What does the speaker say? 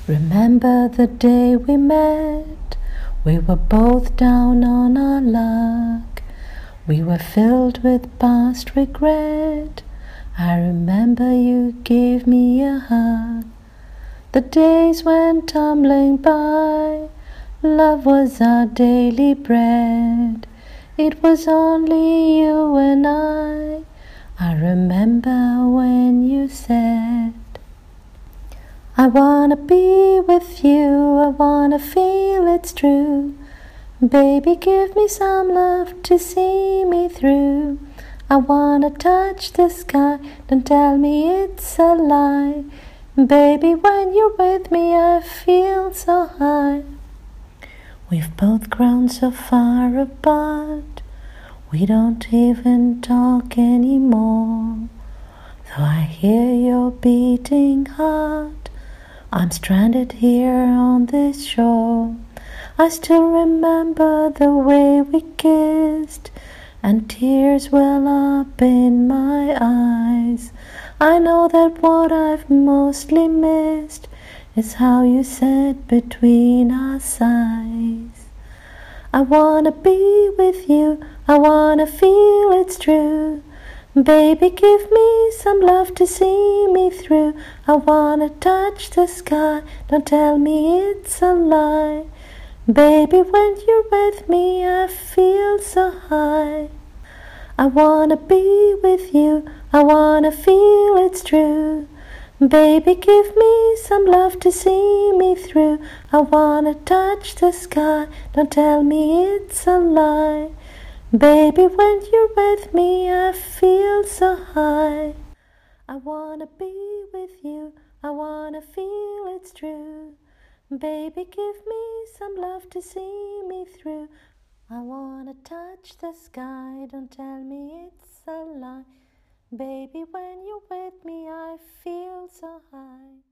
Remember the day we met? We were both down on our luck. We were filled with past regret. I remember you gave me a hug. The days went tumbling by. Love was our daily bread. It was only you and I remember when you said, I wanna be with you, I wanna feel it's true. Baby, give me some love to see me through. I wanna touch the sky, don't tell me it's a lie. Baby, when you're with me, I feel so high. We've both grown so far apart, we don't even talk anymore. Though I hear your beating heart, I'm stranded here on this shore. I still remember the way we kissed, and tears well up in my eyes. I know that what I've mostly missed is how you said between our sighs, I wanna be with you, I wanna feel it's true. Baby, give me some love to see me through. I wanna touch the sky, don't tell me it's a lie. Baby, when you're with me, I feel so high. I wanna be with you, I wanna feel it's true. Baby, give me some love to see me through. I wanna touch the sky, don't tell me it's a lie. Baby, when you're with me, I feel so high. I wanna be with you, I wanna feel it's true. Baby, give me some love to see me through. I wanna touch the sky, don't tell me it's a lie. Baby, when you're with me, I feel so high.